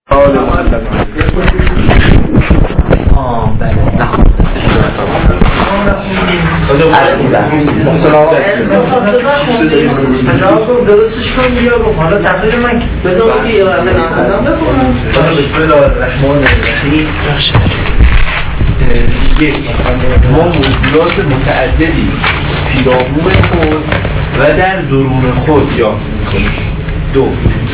درستش کنم یا رو حالا تقریبا من بدون که یه وقت نخوندم بکنم بسم الله الرحمن الرحیم. ما موجودات متعددی پیرامون خود و در درون خود یاد میکنیم. دو،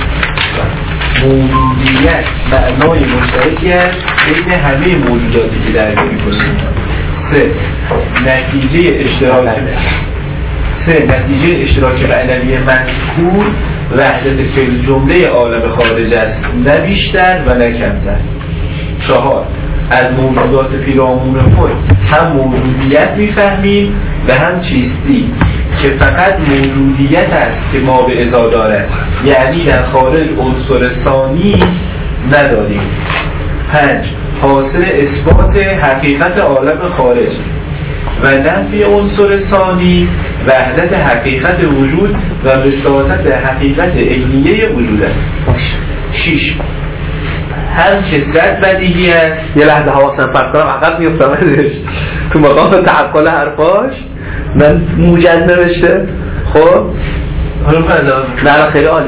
موجودیت معنای مشترکی است بین همه موجوداتی که درک می‌کنیم. نتیجه اشتراک معنوی مذکور وحدت فی جمله عالم خارج است، نه بیشتر و نه کمتر. 4، از موجودات پیرامون خود هم موجودیت میفهمیم و هم چیستی که فقط موجودیت است که ما به ازا دارد، یعنی در خارج عنصر ثانی نداریم. 5، حاصل اثبات حقیقت عالم خارج و نفی عنصر ثانی وحدت حقیقت وجود و وساطت حقیقت عینیه وجود است. 6، هم کثرت بدیهی است. یه لحظه حواسم پرت کنم عقب میفتم ازش تو مقام تعقل حرفاش من موجز نوشته. خب نه خیلی عالی.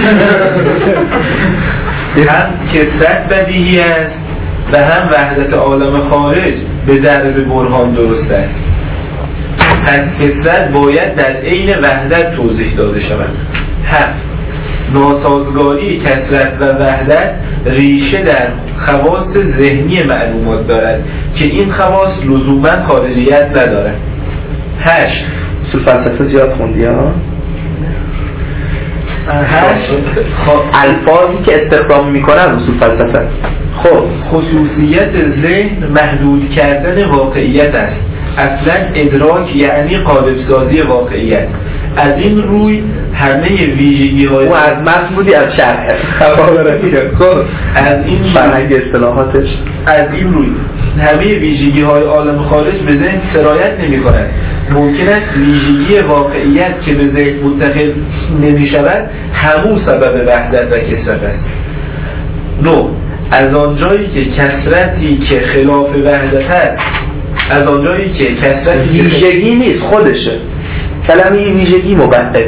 هم کثرت بدیهی است و هم وحدت عالم خارج به ضرب برهان درست است. پس کثرت باید در عین وحدت توضیح داده شود. 7، ناسازگاری کثرت و وحدت ریشه در خواص ذهنی معلومات دارد که این خواص لزوما خارجیت ندارد. 8، اصول فلسفه زیاد خوندی ها؟ 8 الفاظی که استخدام میکنن اصول فلسفه. خب خصوصیت ذهن محدود کردن واقعیت است. اصلا ادراک یعنی قالب سازی واقعیت. از این روی همه ویژگی های او از متن بودی از شرح از این فرهنگ اصطلاحاتش. از این روی همه ویژگی های عالم خارج به ذهن سرایت نمی کند. ممکن است ویژگی واقعیت که به ذهن منتقل نمی شود همون سبب وحدت و کثرت است. 9، از آنجایی که کثرتی که خلاف وحدت است، از آنجایی که کثرتی ویژگی نیست خودشه، کلمه ویژگی مبعد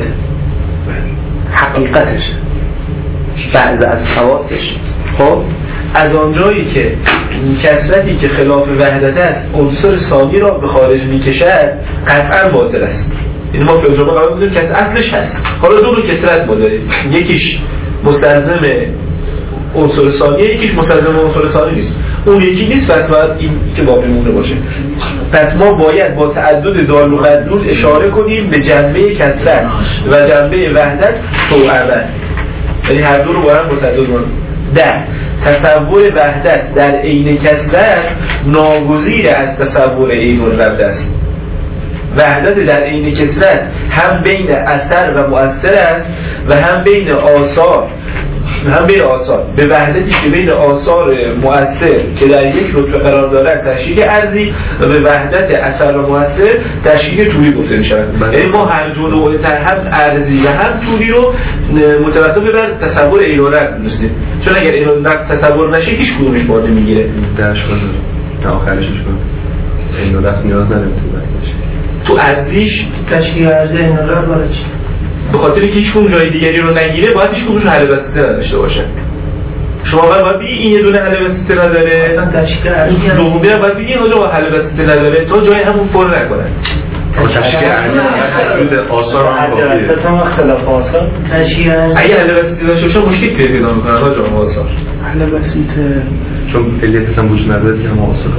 حقیقتشه بعض از خواصش. خب از آنجایی که کثرتی که خلاف وحدت است عنصر ثانی را به خارج میکشد قطعا باطل است. این ما به اجابه قرار میدیم که اصلش هست. حالا دو کثرت ما داریم، یکیش مستلزم عنصر ثانی، یکیش مستلزم عنصر ثانی نیست. اون یکی نیست، پس باید این که باقی مونده باشه. پس ما باید با تعدد دال و مدلول اشاره کنیم به جنبه کثرت و جنبه وحدت توأماً، یعنی هر دو رو با هم با تعدد مونده. 10، تصور وحدت در عین کثرت ناگزیر از تصور عین الوحدت است. وحدت در عین کثرت هم بین اثر و مؤثر است و هم بین آثار به وحدتی که بین آثار مؤثر که در یک رتبه قرار دارد تشکیل ارضی و به وحدت اثر و مؤثر تشکیل طولی گفته می شود. یعنی ما هر دو نوع هم ارضی و هم طولی رو متوسط بر تصور عین الوحدت می‌دونیم، چون اگر عین الوحدت تصور نشه هیچ کدومش باقی میگیره. درش کنه تا آخرش کنه عین الوحدت نیاز نداره تو ارزیش تشکیل ارزی عین الوحدت وارد شه، به خاطر که هیچ کدوم جای دیگری رو نگیره باید هیچ کدومش حل وسیطه نداشته باشه. شما باید بگی این یه دونه حل وسیطه نداره، اصلا تشکیل ارزی دومی باید بگی این جا حل وسیطه نداره تا جای همون پر نکنه. تشکیل ارزی حدود آثار هم باقیه. تمام اختلاف آثار تشکیل ارزی اگه حل وسیطه داشته باشه مشکل پیدا میکنه ها جامعه آثار. حل وسیطه چون علیت هم وجود نداره که هم آثار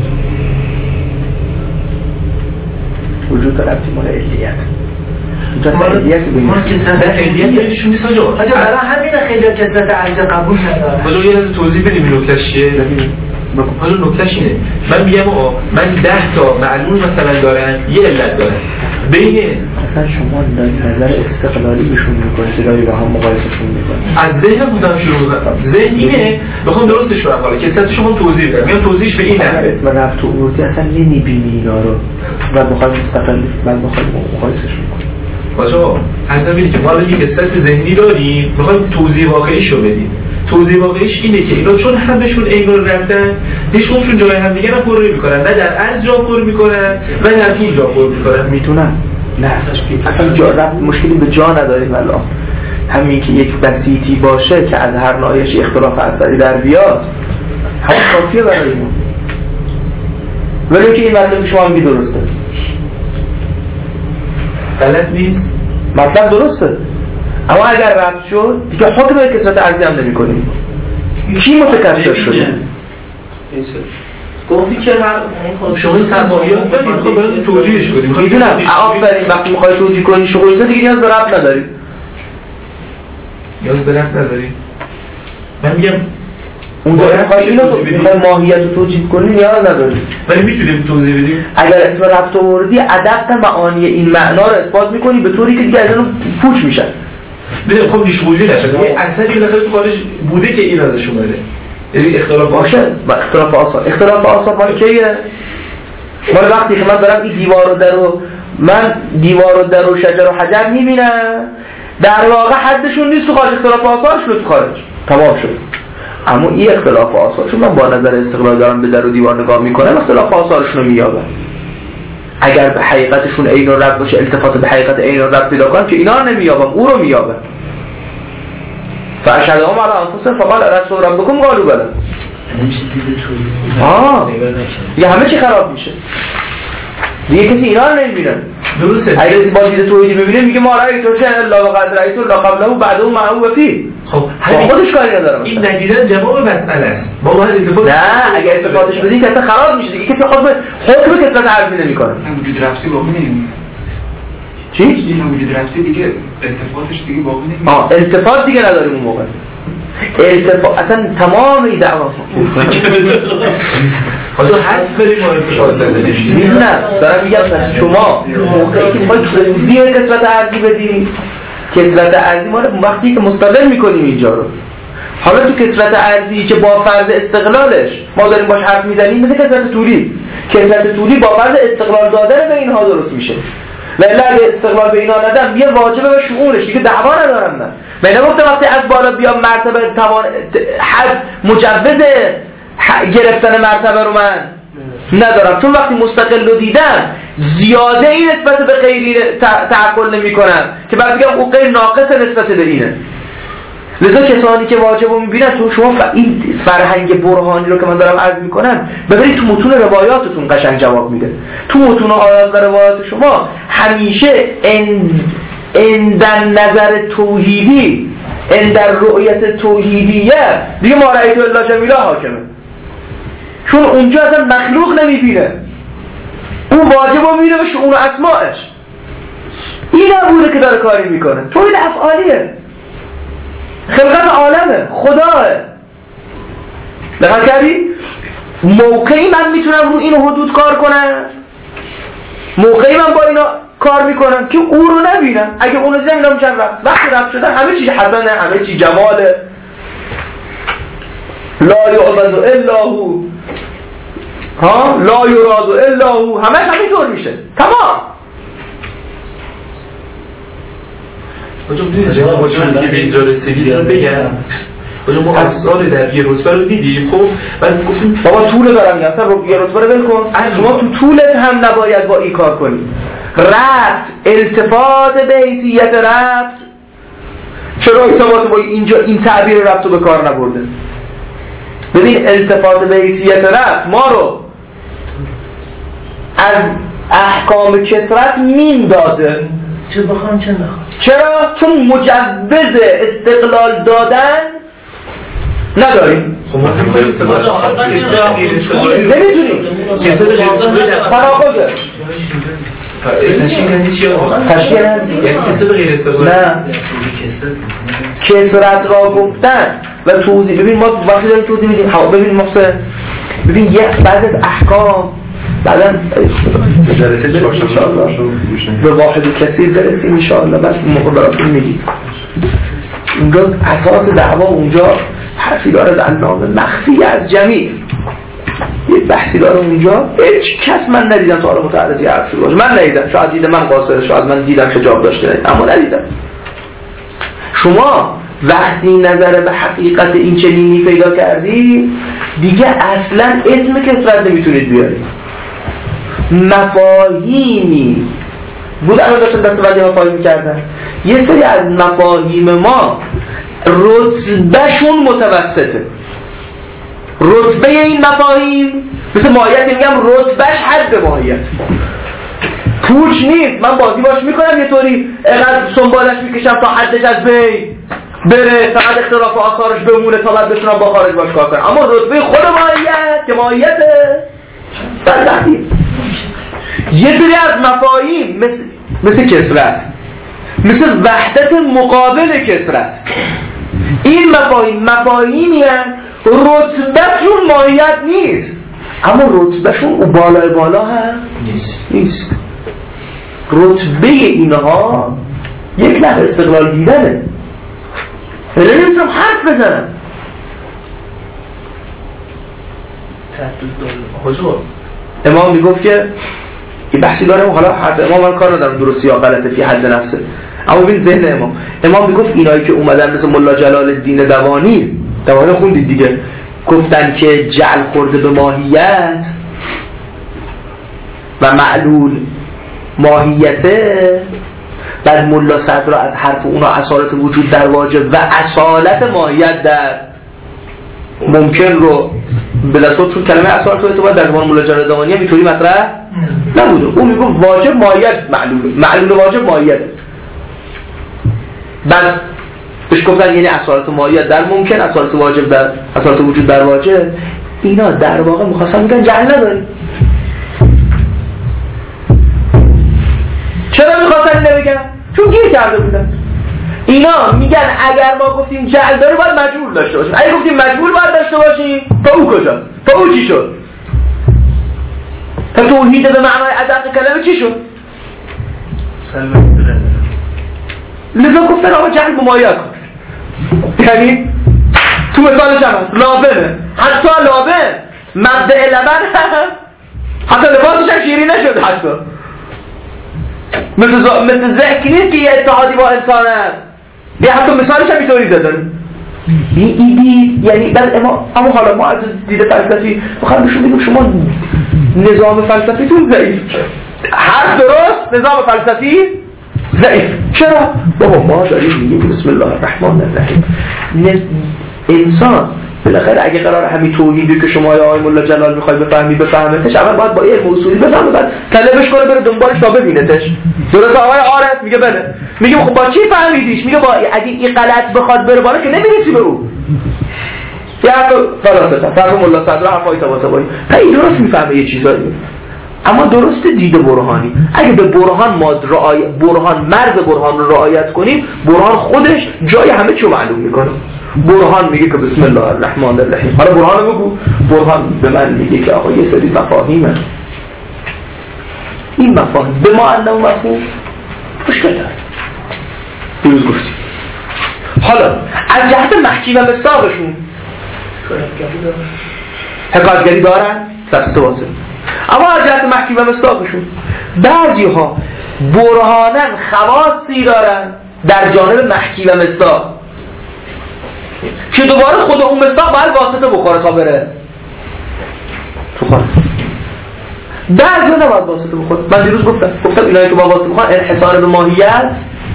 وجود ربطی مال علیت ما خیلیتشون نیست آجا. برای همین خیلی کثرت عرض قبول نداره. حالا یه لحظه توضیح بدیم این نکتهش چیه؟ حالا نکتهش اینه، من میگم من 10 تا معلول مثلا دارم، یه علت دارم بین اصلا شما نظر استقلالی بهشون میکنید داری با هم مقایسهشون میکنید. از ذهن بودم شروع کنم، ذهن اینه بخوام درستش کنم. حالا کثرت شما توضیح بدم، میگم توضیحش به این نمیره و رفت تو اورتی اصلا نمیبینی اینا رو و بخواید مستقل بعد بخواید مقایسهشون کنید. باشه از ببینید که ما الان یک کثرت ذهنی داریم، میخوایم توضیح واقعیشو بدیم. توضیح واقعیش اینه که اینا چون همشون عین رفتن هیچکدومشون جای هم دیگه رو پر نمی‌کنن، نه در عرض جا پر می‌کنن و در طول جا پر می‌کنن. میتونن نه اصلا جا رفت مشکلی به جا نداریم الان. همین که یک بسیطی باشه که از هر ناحیه‌اش اختلاف اثری در بیاد همون کافیه برای ما. ولی که این مطلب شما هم درسته غلط نیست، مطلب درسته، اما اگر رفت شد دیگه حکم کسرت ارضی هم نمی کنیم. کی متکثر شده؟ گفتی که شما این تضاهیات دارید خب باید توجیهش کنیم. میدونم آفرین وقتی میخوای توجیه کنی شغلیسته دیگه نیاز به رفت نداری. نیاز به رفت نداری؟ من میگم اون داره میخوای اینو میخوای ماهیت رو توجیه کنی نیاز نداری، ولی میتونیم توضیح بدیم. اگر اسم رفت آوردی ادق معانی این معنا رو اثبات میکنی به طوری که دیگه از اون پوچ میشن. ببین خب هیچ وجود نشد یه اثری بالاخره تو خارج بوده که این ازش اومده، یعنی اختلاف باشه با اختلاف آثار مال کیه؟ مال وقتی که من دارم این دیوار و در و شجر و حجر میبینم در واقع حدشون نیست تو خارج، اختلاف آثارش رو تو خارج تمام شد. اما این اختلاف آثار چون من با نظر استقلال دارم به در و دیوار نگاه میکنم اختلاف آثارشون رو مییابم. اگر به حقیقتشون عین و رب باشه التفات به حقیقت عین و رب پیدا کنم که اینا رو نمییابم او رو مییابم. فاشهدهم علی انفسهم فقال رسول ربکم قالوا بلی. یه همه چی خراب میشه دیگه کسی اینا رو نمیبینه. درسته اگه با دید توحیدی ببینه میگه ما رأی تو شأن الله و قد رأیت الله قبله و بعده معه و فی. خب خودش کاری نداره. این ندیدن جواب مسئله است. ما باید التفات نه اگه التفاتش بدی که خراب میشه دیگه کسی حکم کسرت عرضی نمیکنه. وجود رفتی باقی نمیمونه. چی؟ این وجود رفتی دیگه التفاتش دیگه باقی نمیمونه. التفات دیگه نداریم اون موقع. التفات اصلا تمام این دعوا حالا حد بریم التفات دادنش. نه دارم میگم شما موقعی که میخوای توضیح کسرت عرضی بدی کسرت ارضی ما رو وقتی که مستقل میکنیم اینجا رو. حالا تو کسرت ارضی که با فرض استقلالش ما داریم باش حرف میزنیم مثل کسرت طولی. کسرت طولی با فرض استقلال دادن به اینها درست میشه. ولی اگه استقلال به اینا ندم یه واجبه به شؤونش دیگه دعوا ندارم من نگفتم وقتی از بالا بیام مرتبه توان حد مجوز گرفتن مرتبه رو من ندارم چون وقتی مستقل رو دیدم زیاده این نسبت به غیری تعقل نمی کنم که بعد بگم او غیر ناقص نسبت به اینه. لذا کسانی که واجب رو میبینن تو شما این فرهنگ برهانی رو که من دارم عرض میکنم ببینید تو متون روایاتتون قشنگ جواب میده. تو متون آیات و روایات شما همیشه اندر نظر توحیدی اندر رؤیت توحیدیه دیگه ما رأیت الله جمیلا حاکمه چون اونجا اصلا مخلوق نمیبینه اون واجب رو میبینه به شؤون اسماءش. این نبوده که داره کاری میکنه توحید افعالیه خلقت عالمه خداه. دقیق کردی؟ موقعی من میتونم رو این حدود کار کنم موقعی من با اینا کار میکنم که او رو نبینم. اگه اونو دیدم اینا میشن وقتی رفت شدن همه چیز حسنه همه چیز جماله لا یعبد الا هو لا یراد الا هو همه همینطور میشه تمام. با چون که به اینجا رسیدید بگم ما افضال در یه رتبه رو دیدیم خب بعد گفتیم بابا طول دارم میگم اصلا یه رتبه رو بل کن شما تو طولت هم نباید با این کار کنی. رفت التفات به حیثیت رفت چرا التفات با اینجا این تعبیر رفت رو به کار نبرده؟ ببین التفات به حیثیت رفت ما رو از احکام کثرت مین داده. چه بخوام چه نخوام. چرا؟ چون مجوز استقلال دادن نداریم. خب ما نمیتونیم تناقضه تشکیل نه کثرت را گفتن و توضیح. ببین ما وقتی داریم توضیح میدیم ببین محسن ببین یه بعد از احکام بعدا به واحد کثیر برسیم انشاءالله بس موقع براتون میگیم. اونجا اساس دعوا اونجا حرفی داره در نام مخفی از جمیع یه بحثی داره اونجا هیچ کس من ندیدم تا حالا متعرضی حرفی باشه. من ندیدم شاید دیدم من قاصر شاید من دیدم حجاب داشته اما ندیدم. شما وقتی نظر به حقیقت این چنینی پیدا کردی دیگه اصلا اسم کثرت نمیتونید بیارید. مفاهیمی بود الان داشتن دستبندی مفاهیم کردن، یه سری از مفاهیم ما رتبهشون متوسطه. رتبه این مفاهیم مثل ماهیت، میگم رتبهش حد ماهیت، پوچ نیست. من بازی باش میکنم یه طوری اقدر سنبالش میکشم تا حدش از بین بره، فقط اختلاف آثارش بمونه تا بعد بتونم با خارج باش کار کنم. اما رتبه خود ماهیت که ماهیته بدبختی. یه سری از مفاهیم مثل کثرت، مثل وحدت مقابل کثرت، این مفاهیمی هست رتبهشون ماهیت نیست، اما رتبهشون اون بالای بالا هم نیست. رتبه اینها یک نحو استقلال دیدنه. نمیتونم حرف بزنم. حضور امام میگفت که این بحثی دارم، حالا حرف امام من کار ندارم درستی یا غلطه فی حد نفسه، اما ببین ذهن امام میگفت اینایی که اومدن مثل ملا جلال الدین دوانی خوندید دیگه، گفتن که جعل خورده به ماهیت و معلول ماهیته، بعد ملا صدر از حرف اونا اصالت وجود در واجب و اصالت ماهیت در ممکن رو بلاسط، چون کلمه اصالت و اعتبار در زمان ملا جلال دوانی میتونی مطرح نبوده. اون میگه واجب ماهیت معلول واجب ماهیت، بعد بهش گفتن یعنی اصالت ماهیت در ممکن، اصالت واجب در اصالت وجود در واجب. اینا در واقع میخواستن میگن جهل نداریم. چرا میخواستن اینو بگن؟ چون گیر کرده بودن. اینا میگن اگر ما گفتیم جهل داره باید مجهول داشته باشیم، اگه گفتیم مجهول باید داشته باشیم، تا او کجا؟ تا او چی شد؟ تا توحید به معنای ادق کلمه چی شد؟ لذا گفتن آقا جهل ممایز کن. یعنی تو مثالش هم هست لابنه، حتی لابن مبدأ لبن هم حتی لباسش هم شیری نشد، حتی مثل ذکر نیست که یه اتحادی با انسان هست، یه حتی مثالش هم اینطوری دادن. یعنی بعد اما حالا ما از دید فلسفی بخواهیم بشون بگیم شما نظام فلسفیتون ضعیف، حرف درست، نظام فلسفی ضعیف. چرا؟ بابا ما داریم میگیم بسم الله الرحمن الرحیم. انسان بالاخره اگه قرار همین توحیدی که شما یا آقای مولا جلال میخوای بفهمتش، اول باید با علم اصولی بفهمه، بعد طلبش کنه بره دنبالش تا ببینتش. درسته آقای عارف میگه بله، میگه خب با چی فهمیدیش؟ میگه با اگه این غلط بخواد بره بالا که نمیرسی به او. یا فلسفه فرض مولا صدر حرفای طباطبایی خیلی درست میفهمه یه چیزایی، اما درست دید برهانی. اگه به برهان مرز برهان رو رعایت کنیم، برهان خودش جای همه چیو معلوم میکنه. برهان میگه که بسم الله الرحمن الرحیم. حالا برهان رو بگو. برهان به من میگه که آقا یه سری مفاهیمه، این مفاهیم به ما انه مفهوم مشکل داره. دیروز گفتیم. حالا از جهت محکی و مصداقشون حکایتگری دارن دست واسه، اما از جهت محکی و مصداقشون بعضی ها برهانن خواصی دارن در جانب محکی و مصداق که دوباره خود اون مصداق باید واسطه بخوره تا بره تو خانه. بعضی ها نباید واسطه بخوره. من دیروز گفتم اینایی که با واسطه بخوره انحصار به ماهیت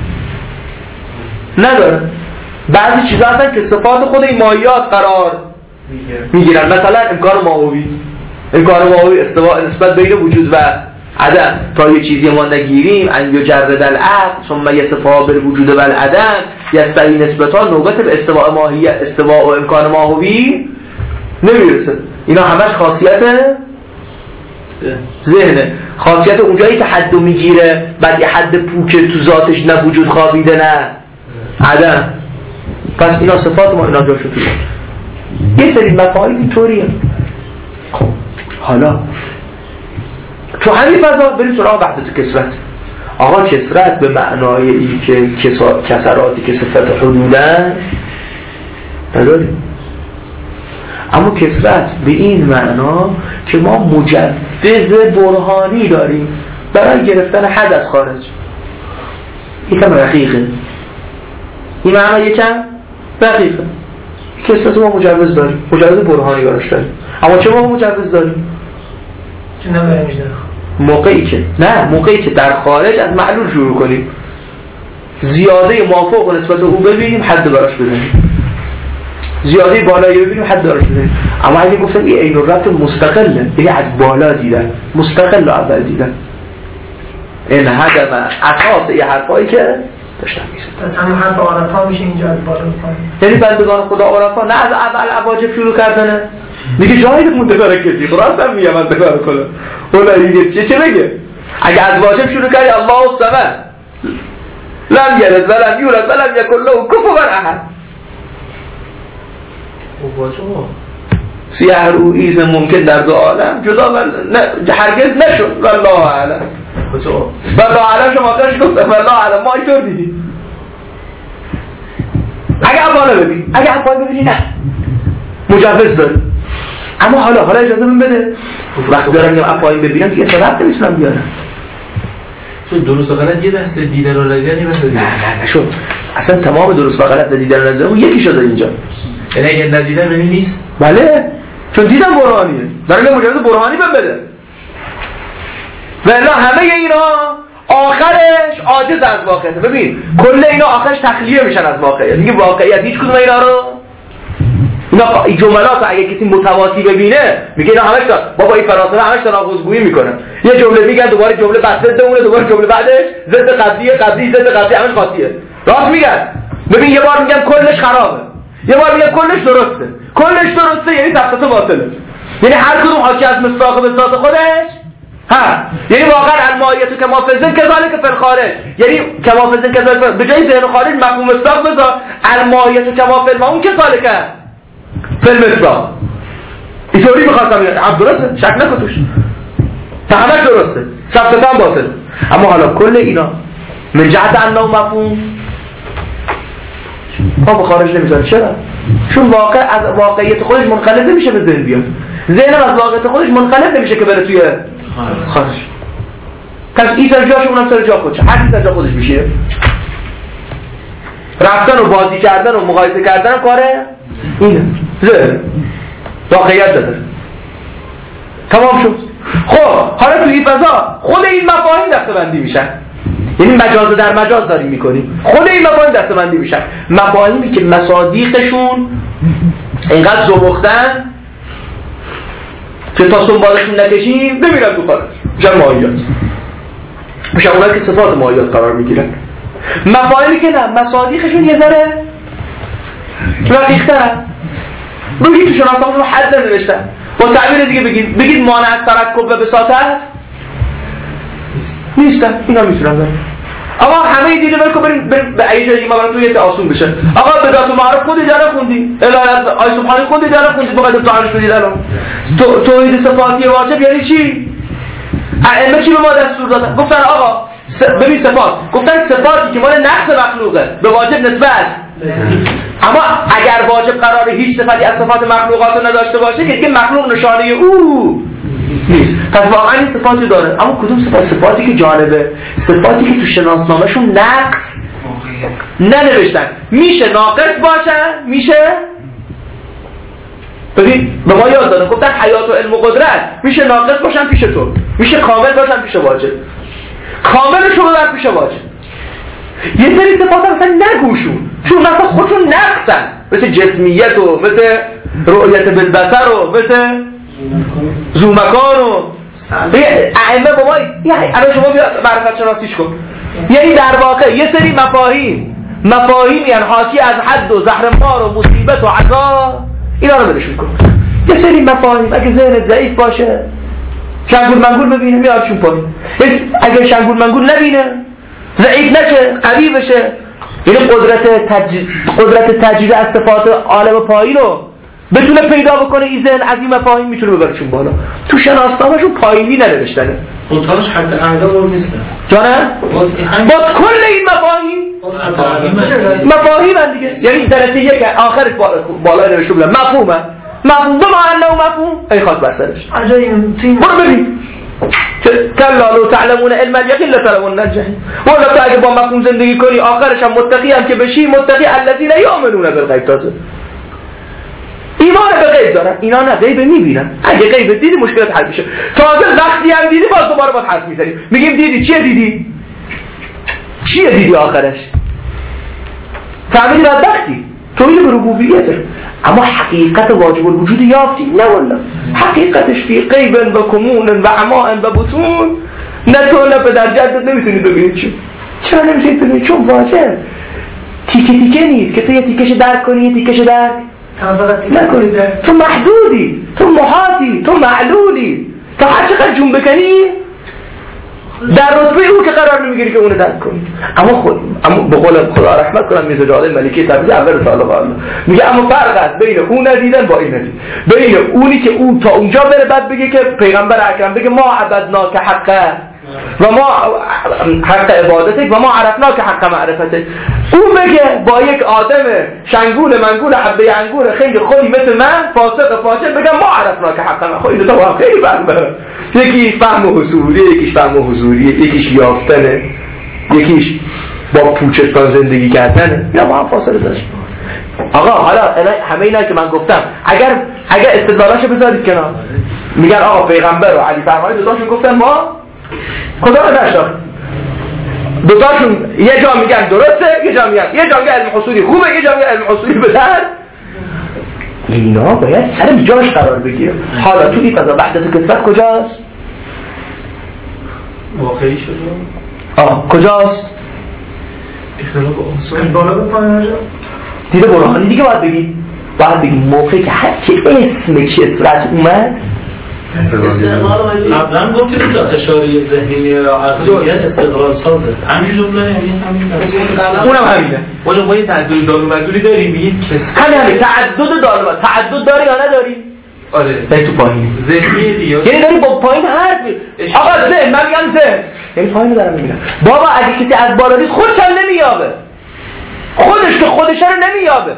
نداره. بعضی چیزا هستن که صفات خود این ماهیات قرار میگیرن، مثلا امکان ماهوی استواء نسبت بین وجود و عدم، تا یه چیزی ما نگیریم ان یجرد العقل ثم یصفا بالوجود و العدم یستوی نسبتا نوبت به استواء ماهیت، استواء و امکان ماهوی نمیرسه. اینا همش خاصیت ذهنه، خاصیت اونجایی که حدو میگیره، بعد یه حد پوکه تو ذاتش نه وجود خوابیده نه عدم. پس اینا صفات ما، اینا جاشو توش یه سری مفاهیم اینطوریه. خب حالا تو همین فضا بریم سراغ وحدت کثرت. آقا کثرت به معنای این که کسراتی که صفت حدودن نداریم، اما کثرت به این معنا که ما مجوز برهانی داریم برای گرفتن حد از خارج. یکم رقیقه این معنا، یکم دقیقه کسرت ما مجوز داریم، مجوز برهانی براش داریم، اما چه موقع مجوز داریم؟ چه نمیشه موقعی که در خارج از معلول شروع کنیم، زیاده مافوق نسبت او ببینیم حد براش بزنیم، زیاده بالایی ببینیم حد براش بزنیم. اما اگه گفتم این عین الربط مستقله، یعنی از بالا دیدن، مستقل و اول دیدن، این هدم اساس یه حرفایی که داشتم میزن. پس همون حرف عرفا میشه اینجا از بالا کنیم، یعنی بندگان خدا عرفا نه از اول واجب شروع کردنه، دیگه جایی مونده داره کسی راستم میگم من بگم کنه اولا دیگه چه بگه؟ اگه از واجب شروع کردی الله الصمد لم یلد ولم یولد ولم یکن له کفوا احد، سیه روئیز ممکن در دو عالم جدا هرگز نشد والله اعلم. والله اعلم شما آخرش گفتم والله اعلم ما اینطور دیدیم. اگه افعال ببین، اگه افعال ببینی نه مجوز داری، اما حالا اجازه من بده وقتی دارم میگم افعال ببینم دیگه سبب نمیتونم بیارم. چون درست و غلط یه دسته دیدن و نظری مثلا نه شد اصلا تمام درست و غلط دیدن و نظری یکی شده اینجا. یعنی اگه ندیدن ببین نیست؟ بله چون دیدن برهانیه، دارم مجوز برهانی بده. ولی همه اینا آخرش عاجز از واقعیت. ببین کل اینا آخرش تخلیه میشن از واقعیت، دیگه واقعیت هیچ کدوم اینا رو این جملات اگه کسی متواتی ببینه میگه اینا همش بابا این فرانسه همش تناقض‌گویی میکنن، یه جمله میگن دوباره جمله بعد ضد اونه، دوباره جمله بعدش ضد قبلی ضد قبلی همش قاطیه. راست میگن. ببین یه بار میگن کلش خرابه، یه بار میگن کلش درسته یعنی تفسیر باطله، یعنی هر کدوم حاکی از مصداق به ذات خودش یعنی واقعا المایت کما فزن کذالک فی الخارج، یعنی کما فزن کذالک به جای ذهن خارج مفهوم مصداق بذار المایت کما فی الماء کذالک فی المصداق. اینطوری می‌خواستم بگم درسته شک نکن توش، همش درسته ثبتم باطل. اما حالا کل اینا من جهت انه مفهوم ما خارج نمیذاره. چرا؟ چون واقع از واقعیت خودش منقلب نمیشه به ذهن بیاد، ذهن از واقعیت خودش منقلب نمیشه که بره توی خارج. پس این سر جاش اونم سر جا خودشه، هر کی سر جا خودش میشه. رفتن و بازی کردن و مقایسه کردن کاره اینه، ذهن واقعیت داره. تمام شد. خب حالا توی فضا خود این مفاهیم دسته‌بندی میشن، یعنی مجاز در مجاز داریم میکنیم، خود این مفاهیم دسته‌بندی میشن، مفاهیمی که مصادیقشون اینقدر زبختن که تا سنبالشون نکشیم بمیرن تو خارج میشن ماهیات، میشن اونها که صفات ماهیات قرار میگیرن. مفاهیمی که نه مصادیقشون یه ذره رقیق‌ترن، بگید تو شناسنامه‌شون حد ننوشتن، با تعبیر دیگه بگید مانع از ترکب و بساطت نیستن، اینا میتونن برن. آقا همه دیده برکن بریم به ای جایی ما براتون یه آسون بشه. آقا به ذات معرف خود اجاره خوندی، الهیات آی سبحانی خود اجاره خوندی، بقید تعارف بدید الان توحید صفاتی واجب یعنی چی؟ ائمه چی به ما دستور دادن؟ گفتن آقا ببین صفات، گفتن صفاتی که مال نقص مخلوقه به واجب نسبت، اما اگر واجب قراره هیچ صفتی از صفات مخلوقات رو نداشته باشه که دیگه مخلوق نشانه او نیست. پس واقعا این صفاتی داره، اما کدوم صفاتی که جالبه، صفاتی که تو شناسنامه‌شون نقص ننوشتن، میشه ناقص باشن، میشه ببین به ما یاد دادن گفتن حیات و علم و قدرت میشه ناقص باشن پیش تو، میشه کامل باشن پیش واجب، کاملشون رو در پیش واجب. یه سری صفات ها مثلا نگوشون چون مثلا خودشون نقصن، مثل جسمیت و مثل رؤیت بالبصر و مثل زومکان و ائمه با ما الان شما بیا معرفت شناسیش کن. یعنی در واقع یه سری مفاهیمی یعنی حاکی از حد و زهرمار و مصیبت و عذاب اینا رو بدشون کن. یه سری مفاهیم اگه ذهنت ضعیف باشه شنگول منگول ببینه میارشون پایین، اگه شنگول منگول نبینه ضعیف نشه قوی بشه، یعنی قدرت تجزیه از صفات عالم پایین رو بتونه پیدا بکنه، این ذهن از این مفاهیم میتونه ببرشون بالا. تو شناسنامه‌شون پایینی ننوشتنه، اونطورش حد اعدام رو نیستن جانه با کل این مفاهیم دیگه، یعنی درجه یک آخرش بالا نوشته بودن مفهوم به معنی مفهوم ای خاص بر سرش. برو ببین کلا لو تعلمون علم الیقین لترون الجحیم. والا تو اگه با مفهوم زندگی کنی آخرش هم متقی هم که بشی، متقی الذین یؤمنون بالغیب. تازه ایمان به غیب دارن، اینا نه غیب میبینن. اگه غیب دیدی مشکلات حل میشه. تازه وقتی هم دیدی باز دوباره باید حرف میزنیم، میگیم دیدی چیه دیدی؟ چیه دیدی آخرش؟ فهمیدی بدبختی توحید ربوبیته، اما حقیقت واجب الوجود یافتی؟ نه والله، حقیقتش فی غیب و کمون و عماء و بطون. نه تو نه پدر جدت نمیتونی ببینید. چرا نمیتونی ببینید؟ چون واجب تیکه تیکه نیست که تو یه تیکش درک کنی یه تیکش درک نکنی. تو محدودی، تو محاطی، تو معلولی، تو هر چقدر جون بکنی در رتبه او که قرار نمیگیری که اونو درک کنی. اما به قول خدا رحمت کنم میرزا جلال ملکی تبریزی اول سال الله میگه اما فرق است بین اون ندیدن با این ندیدن، بین اونی که اون تا اونجا بره بعد بگه که پیغمبر اکرم بگه ما عبدنا که حقه و ما حق عبادتک و ما عرفنا که حق معرفتک، اون بگه با یک آدم شنگول منگول حبه انگور خیلی خودی مثل من فاسق فاجر بگم ما عرفنا که حق من. خب این دو تا خیلی فرق، یکی فهم حضوری یکیش فهم حضوری، یکیش یافتنه یکیش با پوچستان زندگی کردنه، یا با هم فاصله داشت. آقا حالا همه اینا که من گفتم اگر استدلالاشو بذارید کنار، میگن آقا پیغمبر و علی فرمایی دوتاشون گفتن ما خدا رو نشناخت، دوتاشون یه جا میگن درسته یه جا میگن علم حصولی خوبه یه جا میگن علم حصولی بهتر. اینا باید سر جاش قرار بگیره. حالا تو این فضا وحدت کثرت کجاست؟ واقعی شده؟ کجاست؟ اختلاف آسان بالا به پایین دیده برهانی دیگه باید بگی موقعی که هر چی اسم کثرت اومد قبلا گفتیم تا اشاره ذهنی یا عقلیت استقرار سازه، همین جمله یعنی همین اونم همینه. ولی ما یه تعدد دارو مدولی داریم میگید همین تعدد داری یا نداری؟ آره یعنی تو پایین ذهنی دیگه، یعنی داری با پایین حرف آقا ذهن، من میگم ذهن یعنی پایین دارم میبینم. بابا اگه کسی از بالا دید خودش هم نمییابه، خودش که خودش رو نمییابه.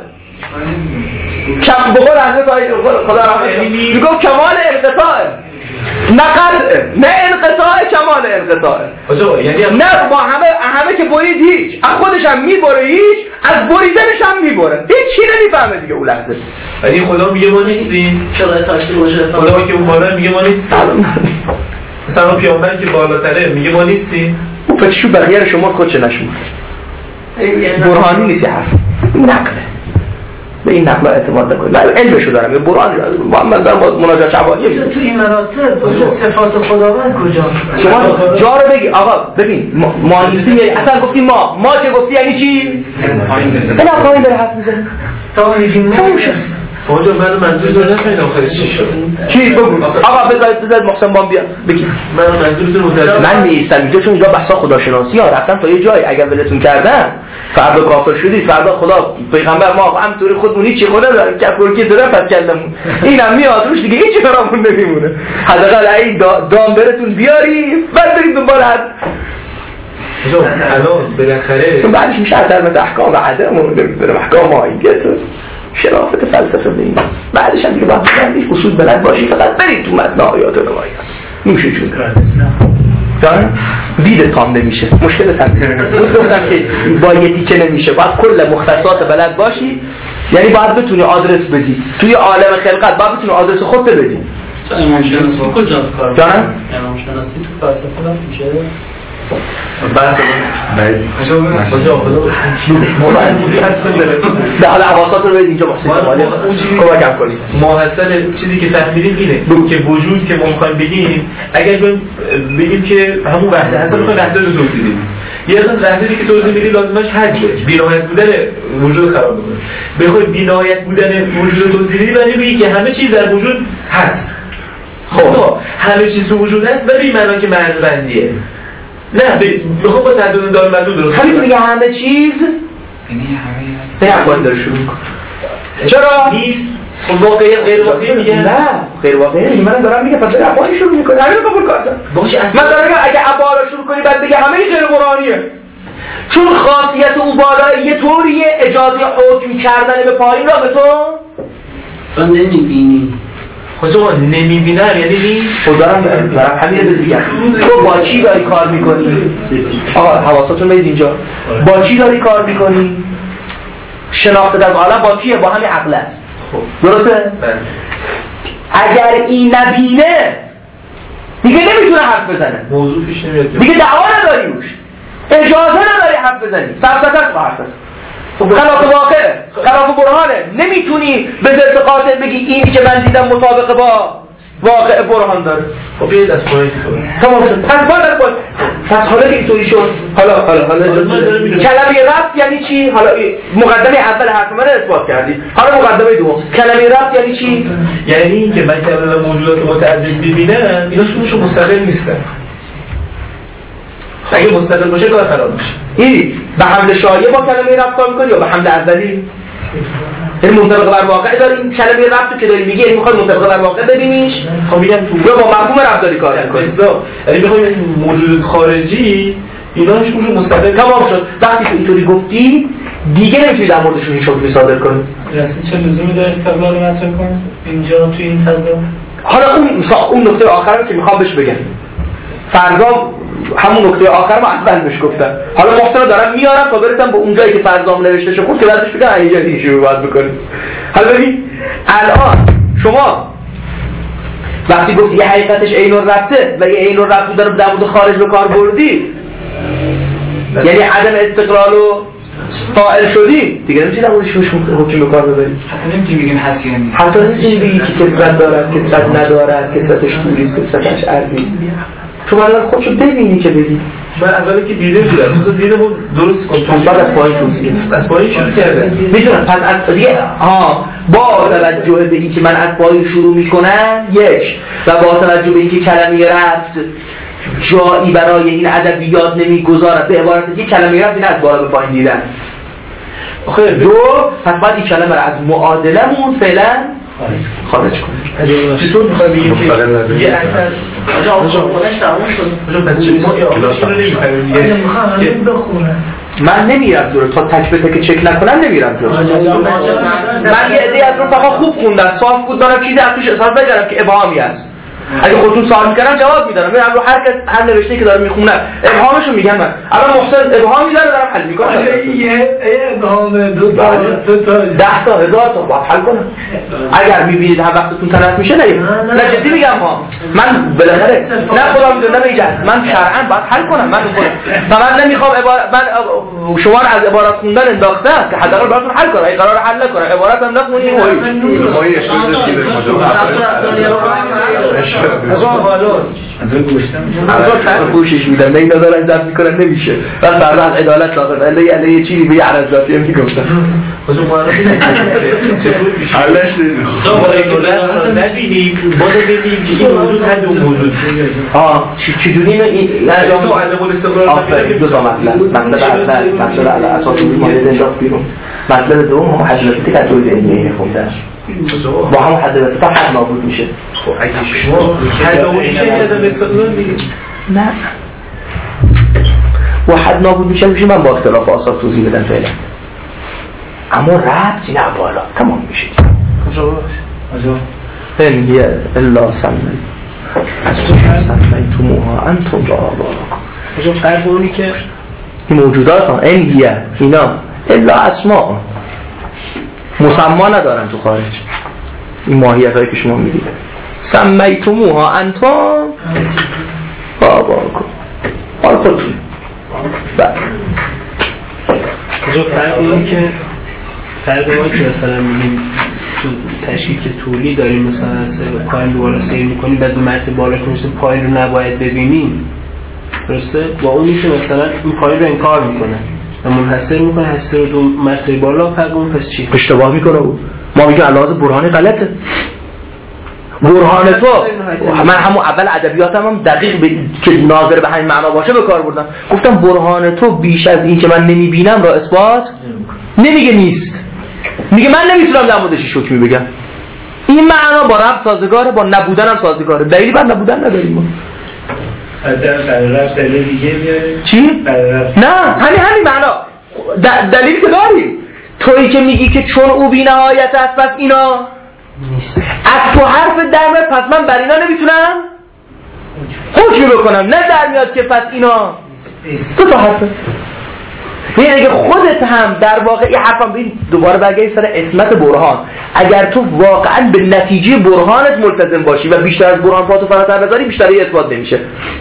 بقول حضرت خدا رحمت میگفت کمال انقطاعه نه قطعه، نه انقطاعه، کمال انقطاعه. یعنی نه با همه که برید هیچ، از خودش هم میبره هیچ، از بریدنش هم میبره هیچ چی نمیفهمه دیگه اون لحظه. ولی خدا میگه ما نیستیم، شاید تشکیل باشه خدا که اون بالا میگه ما نیستیم، مثلا پیامبر که بالاتره میگه ما نیستیم. اون فتشو بقیه شما خودش نشون برهانی نیست حرف نقله، به این نقل اعتماد نکنید. من علمشو دارم، یه برهان محمد دارم مناجات شعبانی. تو این مراتب صفات خداوند کجا؟ شما جا رو بگی آقا ببین ما نیستیم، اصلا گفتی ما که گفتی یعنی چی؟ اینا پایین داره حرف میزنه تا میگیم آجا من منظور داره نفهمیدم آخرش چی شد. چی بگو آقا بذار محسن بام بیا بگی. من منظورتون متوجه من نیستم اینجا، چون اینجا بحثا خداشناسی ها رفتن تا یه جایی اگر ولتون کردن فردا کافر شدید، فردا خدا پیغمبر ما همطوری خودمون هیچ خدا داریم کفر که داره پس کلمون اینم میاد روش دیگه هیچ برامون نمیمونه. حداقل این دام براتون بیاری بعد برید دنبال حد الان بالاخره بعدش میشه اثر احکام عدم و نمیدونم احکام ماهیت شرافت فلسفه بین، بعدش هم دیگه باید بگردید اصول بلد باشی، فقط برید تو متن آیات و روایات نوشه چون دارم دید تام نمیشه مشکل گفتم که با یه تیکه نمیشه، باید کل مختصات بلد باشی، یعنی باید بتونی آدرس بدی توی عالم خلقت، باید بتونی آدرس خودت بدی. امام شناسی کجاست کار؟ جانم؟ امام شناسی تو فلسفه میشه؟ به حال حواسات رو بید اینجا کمکم کنید. ماحصل چیزی که فهمیدیم اینه که وجود که ما میخوایم بگیم، اگر بگیم که همون وحده هست رو وحده رو توضیح بدیم، یه قسمت وحدتی که توضیح بدیم لازمش حجمه، بی‌نهایت بودن وجود خراب میکنه. بخوای بی‌نهایت بودن وجود رو توضیح بدی ولی بگی که همه چیز در وجود هست. خب همه چیز تو وجود هست ولی معنا که مرزبندیه. نه بخوام با تعدد دار مدود درست همین میگه همه چیز یعنی همه داره شروع چرا؟ نیست. خب واقعی غیر واقعی میگه نه غیر واقعی من دارم میگه پس افعال شروع میکنه همین رو قبول کردم باشه. من دارم میگم اگه افعال شروع کنی بعد بگه همه غیر قرآنیه، چون خاصیت او بالایی یه طوریه اجازه حکم کردن به پایین را به تو تو نمیبینی. خدا نمیبینم یعنی نیست. خدا دارم همین رو بگم. تو با چی داری کار میکنی؟ آقا حواساتون برید اینجا. با چی داری کار میکنی؟ شناخت از عالم با کیه؟ با همین عقل است. درسته؟ اگر این نبینه دیگه نمیتونه حرف بزنه. موضوع پیش نمیاد. دیگه دعوا نداری روش. اجازه نداری حرف بزنی. سرسطت با حرف بزن. خلاف واقعه، خلاف برهانه. نمیتونی به ضد قاطع بگی اینی که من دیدم مطابق با واقع برهان داره. خب بیاید از پایین تمام شد. پس حالا که اینطوری شد حالا کلمه ربط یعنی چی؟ حالا مقدمه اول حرف من اثبات کردی. حالا مقدمه دوم کلمه ربط یعنی چی؟ یعنی اینکه من کلمه موجودات متعدد ببینم اینا سوش مستقل نیستن. اگه مستقل باشه کار خراب میشه. این به حمل شایعه با کلمه ربط کار می‌کنی یا به حمل ازلی؟ این مطابق بر واقع داری این کلمه ربط که داری میگی این میخواد مطابق بر واقع ببینیش. خب میگم تو یا با مفهوم ربط داری کار می‌کنی. یعنی میخوام موجود خارجی اینا هیچ کدوم مستقل تمام شد. وقتی تو اینطوری گفتی دیگه نمیتونی در موردشون این حکمی صادر کنی. راستی چه لزومی داره استقلال رو مطرح کنی اینجا تو این فضا؟ حالا اون نکته آخرم که میخوام بهش بگم. فرضا همون نکته آخر ما اول بهش گفتم. حالا محسن رو دارم میارم تا برسم به اون جایی که فرضام نوشته شد که بعدش بگم اینجا دیگه شروع باید بکنیم. حالا ببین الان شما وقتی گفتی یه حقیقتش عین الربطه و یه عین الربط داره در مورد خارج به کار بردی یعنی عدم استقلال و قائل شدی دیگه نمیشه در موردش حکم به کار ببری. حتی نمیتونی بگیم هست یا نیست. حتی نمیتونی بگی که کثرت دارد کثرت ندارد کثرتش طولیست کثرتش عرضی. تو باید خودشو ببینی که بگی. من اولی که دیده بودم تو دیدم درست کنم بعد از پایین توصیه از پایین شروع کرده میدونم پس از دیگه با توجه به این که من از پایین شروع میکنم یک و با توجه به این که کلمه ربط جایی برای این ادبیات نمیگذارد به عبارت یک کلمه ربط این از بالا به پایین دیدن آخه دو پس باید این کلمه را از معادلمون فعلا خارج کنیم. چطور میخوای بگیم که یه اثر آجا خودش تمام شد آجا بچه ما یه آقاشون رو نمیفهمیم دیگه من نمیرم جلو تا تک به تک چک نکنم نمیرم جلو. من یه عده از رو فقط خوب خوندم صاف بود دارم چیزی از توش احساس نکردم که ابهامی هست. اگه خودتون سوال میکردم جواب میدادم. من رو هر کس هر نوشته که داره میخونه ابهامشو میگم. من الان محسن ابهامی داره دارم حل میکنم. یه ابهام دو تا 10 تا 1000 تا باید حل کنم. اگر میبینید هم وقتتون تلف میشه نه جدی میگم ها من بالاخره نه خدا میدونه نه ایجاد من شرعا باید حل کنم. من من نمیخوام من شما رو از عبارت خوندن انداختم که حداقل براتون حل کنم. اگه قرار حل نکنم عبارت هم نخونید ما یه اشاره داشتیم به از اون گوشتم از گوشش میدم نه این دارن ضبط میکنن نمیشه بعد فردا از عدالت لاغر علیه چیزی به عرضاتی میگفتن خودمون معرفی چطور میشه حلش نبینیم باز ببینیم که این موجود هر دو موجود چجوری این انجام تو عدم الاستقرار دو تا مطلب اول اساس مورد انداخت بیرون مطلب دوم هم حداقل کاتولیک علمیه خوندن با هم حداقل تا حد نابود میشه. خب اگه شما حد نابود میشه عدم استقرار دیگه نه و حد نابود میشه من با اختلاف آثار توضیح بدم فعلا اما ربطی نه بالا تمام میشه. این هی الا سمی از تو سمیتموها انتم را آبارکم فرق اونی که این موجودات ها این هی اینا الا اسماء مسما ندارن تو خارج این ماهیت هایی که شما میدید سمیتموها انتم آبارکم حال خودتون فرق اونی که فرق ما که مثلا میگیم تو تشکیک طولی داریم مثلا پایین رو بالا سیر میکنیم بعد به متن بالا که مثلا پایین رو نباید ببینیم درسته؟ با اونی که مثلا این پایین رو انکار میکنه و منحصر میکنه حسر رو دو متن بالا فرق اون پس چی؟ اشتباه میکنه او ما میگیم علاوه برهان غلطه برهان تو من همون اول ادبیاتم هم دقیق که ناظر به همین معنا باشه به کار بردم گفتم برهان تو بیش از این که من نمیبینم را اثبات نمیگه نیست میگه من نمیتونم در موردش حکمی بگم این معنا با رب سازگاره با نبودن هم سازگاره دلیلی بر نبودن نداریم ما چی؟ نه همین معنا دلیلی که داریم تویی که میگی که چون او بی نهایت است پس اینا نیست از تو حرف در میاد پس من بر اینا نمیتونم حکم بکنم، نه در میاد که پس اینا تو حرفه. این اگه خودت هم در واقع این حرفم ببین دوباره برگردی سر اسمت برهان، اگر تو واقعا به نتیجه برهانت ملتزم باشی و بیشتر از برهان پاتو فراتر بذاری بیشتر یه اثبات نمیشه.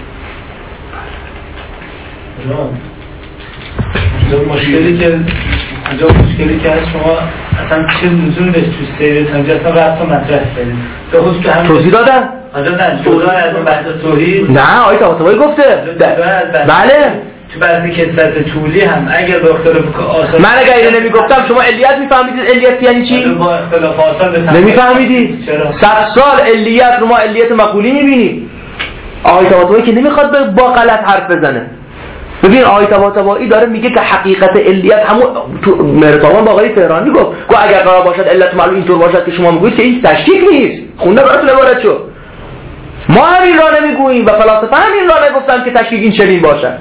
مشکلی که هست شما اصلا چه لزومی داشت تو سیر تنجیه اصلا رفت و مطرح کردید به خصوص که همین توضیح دادم؟ آجا نه جدا از اون بحث توحید نه آیه طباطبایی گفته بله تو بحث کثرت طولی هم اگر به اختلاف آثار من اگر اینو نمیگفتم شما علیت میفهمیدید؟ علیت یعنی چی؟ با اختلاف آثار نمیفهمیدید؟ 100 سال علیت رو ما علیت مقولی میبینیم. آیه طباطبایی که نمیخواد با غلط حرف بزنه. ببین آیه طباطبایی داره میگه که حقیقت علیت همون تو مرتاوان با آقای تهرانی گفت اگر قرار باشد علت معلوم اینطور باشد که شما میگویید که این تشکیک نیست، خونده براتون عبارت شد. ما همین را نمیگوییم و فلاسفه همین را نگفتن که تشکیک این چنین باشد.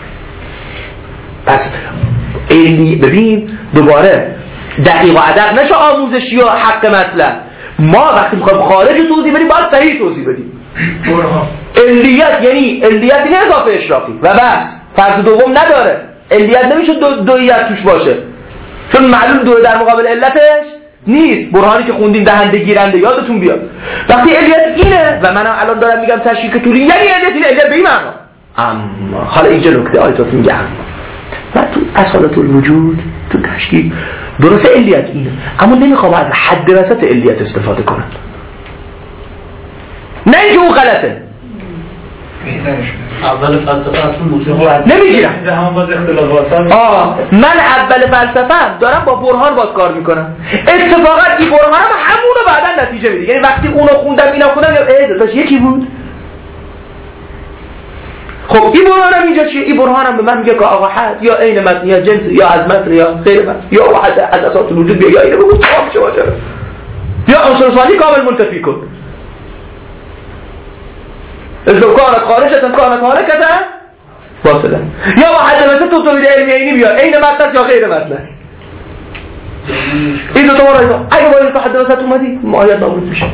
پس ببین دوباره دقیق و ادق نشه آموزشی و حق مطلب. ما وقتی میخوایم خارج توضیح بدیم باید صحیح توضیح بدیم. علیت یعنی علیت نه اضافه اشراقی و بس فرض دوم نداره. علیت نمیشه دویت توش باشه چون معلوم دو در مقابل علتش نیست. برهانی که خوندیم دهنده گیرنده یادتون بیاد. وقتی علیت اینه و منم الان دارم میگم تشکیک طولی یعنی علیت اینه، علیت به این معنا. اما حالا اینجا نکته آیتات میگم من تو اصالت الوجود تو تشکیل درسته علیت اینه اما نمیخوام از حد وسط علیت استفاده کنم، نه اینکه اون غلطه. اول فلسفه اصلا موضوع نمیگیرم همون باز اختلافات من اول فلسفه دارم با برهان باز کار میکنم. اتفاقا این برهان هم همونو بعدا نتیجه میده. یعنی وقتی اونو خوندم اینا خوندم داشت یکی بود. خب این برهان هم اینجا چیه؟ این برهان هم به من میگه که آقا حد یا عین متن یا جنس یا از متن یا غیر متن یا وحد از اساس الوجود بیا یا اینو بگو تمام چه باشه یا عنصر ثانی کامل منتفی کن. اذا كانت خارجة كانت هالكة باطلا یا وحد مثل تو توحید علمی اینی بیا عین متن یا غیر متن. این دو تا اگه با این حد وسط اومدی معاید نابود میشه.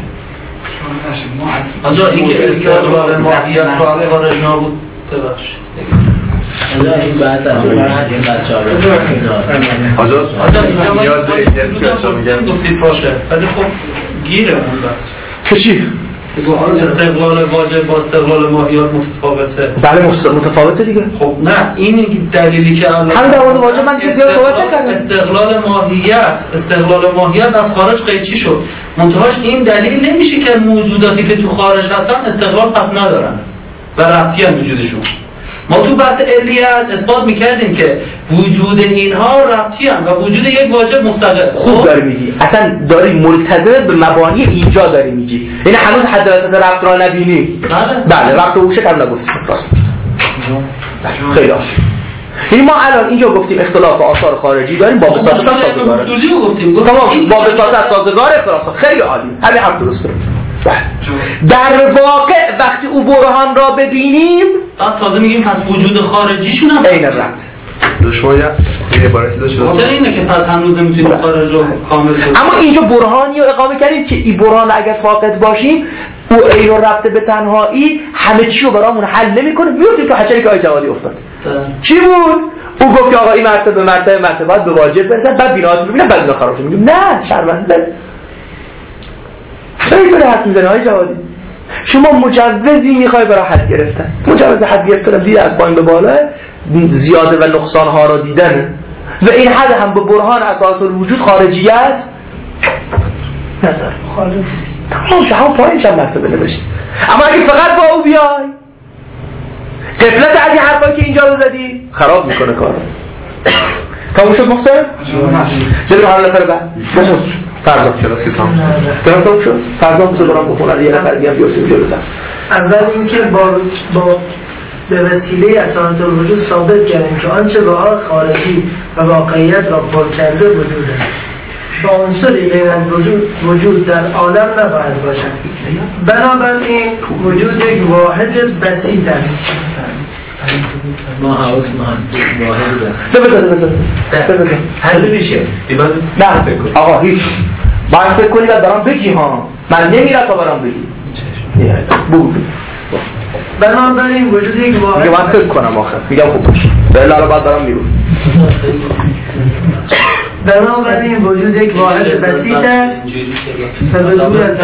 آنجا این که استقلال ماهیت رو خارج نابود ببخش آنجا این بعد از این بچه ها آنجا نیاز به ایدیت که میگن گفتید باشه ولی خب گیره اون بس که چی؟ استقلال واجب با استقلال ماهیت متفاوته. بله متفاوته دیگه. خب نه این دلیلی که همین در مورد واجب من که زیاد صحبت نکردم. استقلال ماهیت از خارج قیچی شد. منتهاش این دلیل نمیشه که موجوداتی که تو خارج هستن استقلال پس ندارن و ربطی هم وجودشون. ما تو بحث علیت اثبات میکردیم که وجود اینها ربطی هم و وجود یک واجب مستقل. خوب داری میگی. اصلا داری ملتزم به مبانی اینجا داری میگی. یعنی هنوز حد وسط ربط را نبینی. بله ربط و شکل نگفتیم. خیلی عالی. یعنی ما الان اینجا گفتیم اختلاف آثار خارجی داریم با بساطت سازگار. تمام با بساطت سازگار اختلاف. خیلی عالی. همین حرف درسته. در واقع وقتی او برهان را ببینیم تازه میگیم پس وجود خارجیشون هم عین ربط. شما یه عبارتی داشت اینه که پس هنوز نمیتونیم خارج رو کامل کنیم. اما اینجا برهانی رو اقامه کردیم که این برهان اگر فاقد باشیم او عین ربط به تنهایی همه چی رو برامون حل نمیکنه. میفتیم تو حشری که آیه جوادی افتاد. چی بود؟ او گفت که آقا این مرتبه باید به واجب برسن بعد بینات میبینن بعد اینا خراب میگیم نه شرمنده. خیلی برای حد میزنه های جوادی. شما مجوزی میخوای برای حد گرفتن. مجوز حد گرفتن دیده از پایین به بالا زیاده و نقصان ها را دیدن و این حد هم به برهان اساس الوجود خارجیت نداره. تمام شما پایینش هم مرتبه نباشید. اما اگه فقط با او بیای قفلت از این حرفایی که اینجا رو زدی خراب میکنه کارو. تموم شد مختصر؟ بریم حالا نفر بعد. فردا کلاسی تمام شد. فردا بسه برام بخونن یه نفر دیگه بیاریم جلو. اول اینکه با به وسیله اسانت الوجود ثابت کردیم که آنچه راه خارجی و واقعیت را پر کرده وجود است. با عنصری غیر از وجود در عالم نباید باشد. بنابراین وجود یک واحد بسیط است. ما حواس واحد است. بذار حل میشه. نه آقا هیچ باید فکر کنی و برام بگی ها، من نمیرم تا برام بگی. بگو بنابراین وجود یک واحد میگه من فکر کنم آخر میگم خوب باشه بله الان باید برام میگو. بنابراین وجود یک واحد بسیط است و به دور از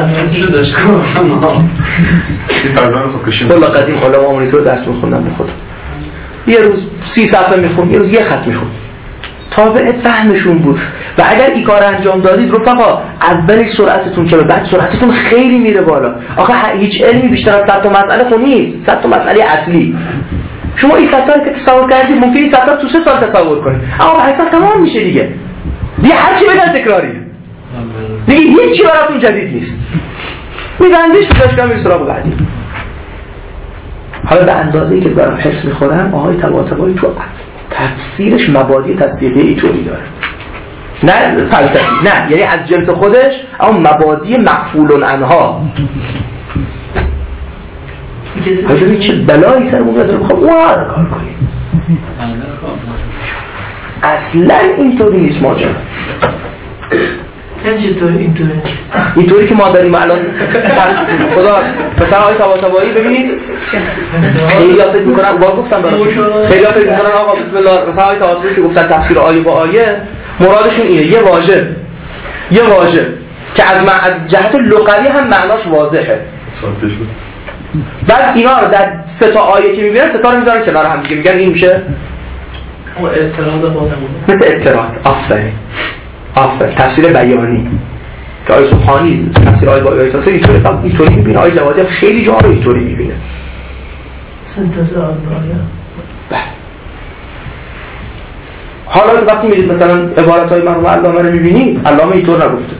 کلا قدیم علما مونیتور درس میخوندن به خدا، یه روز 30 صفحه میخوند، یه روز یه خط میخوند، تابع فهمشون بود. و اگر این کار انجام دادید رفقا اولش سرعتتون چه، بعد سرعتتون خیلی میره بالا. آخه هیچ علمی بیشتر از 100 تا مسئله خون نیست، 100 تا مسئله اصلی. شما این سطح که تصور کردید ممکنه این سطح تو 3 سال تصور کنید، اما بعد سال تمام میشه دیگه هر چی بگن تکراریه دیگه، هیچ چی براتون جدید نیست، میبندیش بذاشتم میره سراغ بعدی. حالا به اندازه‌ای که برام حفظ میخورم آقای طباطبایی تو تفسیرش مبادی تصدیقی اینطوری داره، نه فلسفی، نه یعنی از جنس خودش، اما مبادی مغفول عنها. ببین چه بلایی سرمون داره، میخوام اون رو کار کنیم. اصلا اینطوری نیست ماجرا. اینطوری که ما داریم الان خدا مثلا آقای طباطبایی ببینید خیلی فکر میکنن، با گفتم برای خیلی فکر میکنن آقا بسم الله، مثلا آقای طباطبایی که گفتن تفسیر آیه با آیه مرادشون اینه یه واژه که از جهت لغوی هم معناش واضحه، بعد اینا رو در 3 تا آیه که میبینن 3 تا رو میذارن کنار هم دیگه، میگن این میشه مثل اعتراض. آفرین تفسیر بیانی که آیه سبحانی تفسیر آیه با آیه تفسیر اینطوری میبینه، آیه جوادی خیلی جا رو اینطوری میبینه. حالا وقتی میرید مثلا عبارت های مرحوم علامه رو میبینید، علامه اینطور نگفته.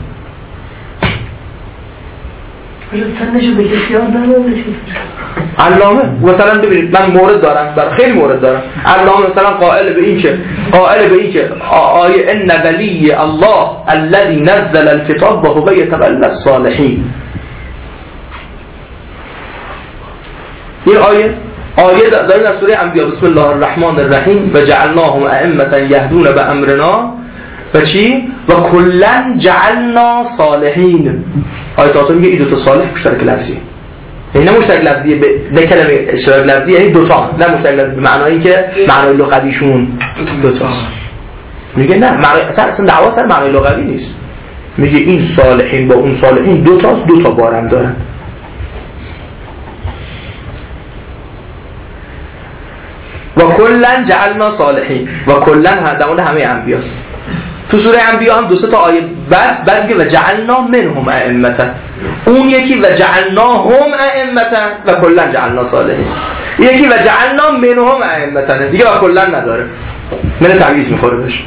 علامه مثلا ببینید من مورد دارم، خیلی مورد دارم. علامه مثلا قائل به این که آیه ان ولی الله الذي نزل الكتاب وهو يتولى الصالحين، این آیه داریم در سوره انبیاء بسم الله الرحمن الرحیم و جعلناهم ائمة یهدون بامرنا و چی؟ و کلا جعلنا صالحین. آیه تاسو میگه این دو تا صالح مشترک لفظیه، یعنی نه مشترک لفظیه به کلمه اشتراک لفظی، یعنی دو تا، نه مشترک لفظی به معنایی که معنای لغویشون دو تا. میگه نه معنی اصلا دعوا سر معنای لغوی نیست، میگه این صالحین با اون صالحین دو تا بارم دارن. و کلا جعلنا صالحین و کلا در همه انبیاست. تو سوره انبیاء هم 2 تا آیه بعد میگه و جعلنا منهم ائمه، اون یکی و جعلناهم ائمه و کلا جعلنا صالحین، یکی و جعلنا منهم ائمه دیگه و کلا نداره، من تعویض میخوره بهش.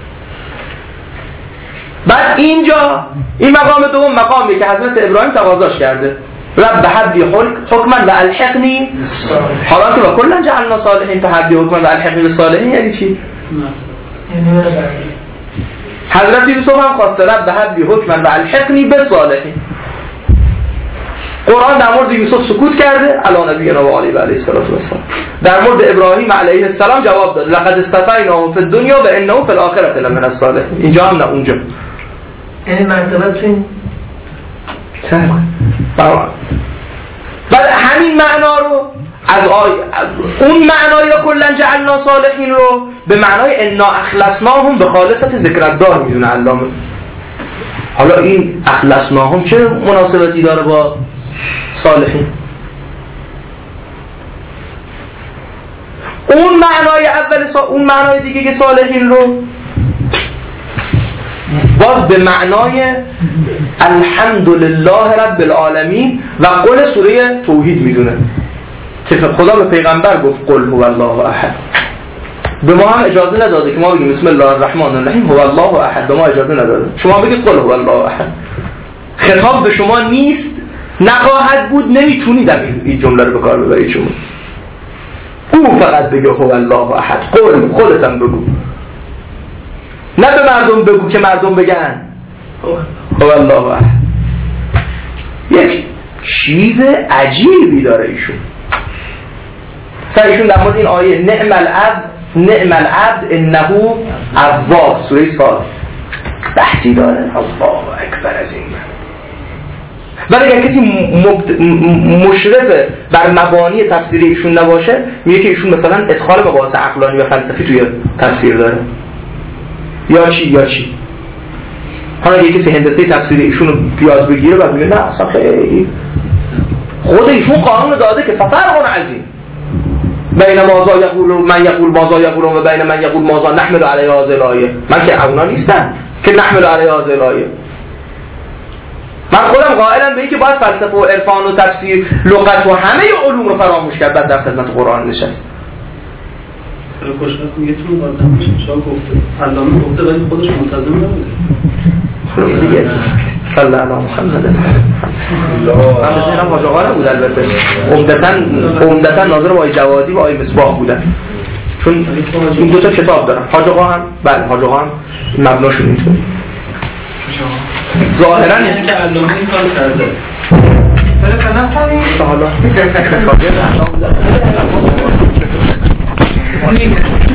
بعد اینجا این مقام دوم مقامی که حضرت ابراهیم تقاضاش کرده، رب حبلی حکما و الحقنی، حالا که و کلا جعلنا صالحین فحبلی حکما و الحقنی بالصالحین یعنی چی؟ حضرت یوسف هم خواسته رب حبلی حکما و الحقنی بالصالحین. قرآن در مورد یوسف سکوت کرده، علی نبینا و علیه السلام. در مورد ابراهیم علیه السلام جواب داد لقد اصطفیناه فی الدنیا و انه فی الاخره لمن الصالحین. اینجا هم نه اونجا، یعنی مرتبه توی بعد همین معنا رو از اون معنای کلا جعلنا صالحین رو به معنای انا اخلصناهم به خالصت ذکرالدار میدونه علامه. حالا این اخلصناهم چه مناسبتی داره با صالحین؟ اون معنای اون معنای دیگه که صالحین رو باز به معنای الحمدلله رب العالمین و قول سوره توحید میدونه که خدا به پیغمبر گفت قل هو الله احد. به ما هم اجازه نداده که ما بگیم بسم الله الرحمن الرحیم هو الله احد، به ما اجازه نداده. شما بگید قل هو الله احد، خطاب به شما نیست، نخواهد بود، نمیتونید این جمله رو به کار ببرید. شما او فقط بگه هو الله احد، قول خودتم بگو، نه به مردم بگو که مردم بگن هو الله احد. یک چیز عجیبی داره ایشون. ایشون در مورد این آیه نعم العبد انه اواب سوره صاد بحثی داره الله اکبر از این. ولی اگر کسی مشرف بر مبانی تفسیری ایشون نباشه میگه که ایشون مثلا ادخال مباحث عقلانی و فلسفی توی تفسیر داره یا چی. حالا اگه کسی هندسه تفسیری ایشون رو پیاز بگیره و میگه نه اصلا خیلی خود ایشون قانون داده که ففرق عظیم بین مازا یقول من یقول مازا یقول و بین من یقول مازا نحمل علیه هذه الآیه. من که اونا نیستم که نحمل علیه هذه الآیه. من خودم قائلم به این که باید فلسفه و عرفان و تفسیر لغت و همه علوم رو فراموش کرد بعد در خدمت قرآن نشست. خوشبخت میگه تو مقدمه شاه گفته علامه گفته ولی خودش منتظم نبوده. دیگه صلی الله علیه محمد. من به ذهنم حاج آقا نبود البته. عمدتاً ناظر آقای جوادی و آقای مصباح بودن. چون این دو تا کتاب دارن. حاج آقا هم بله حاج آقا هم مبناشون اینطوری. ظاهراً یعنی که علامه این کار کرده. حالا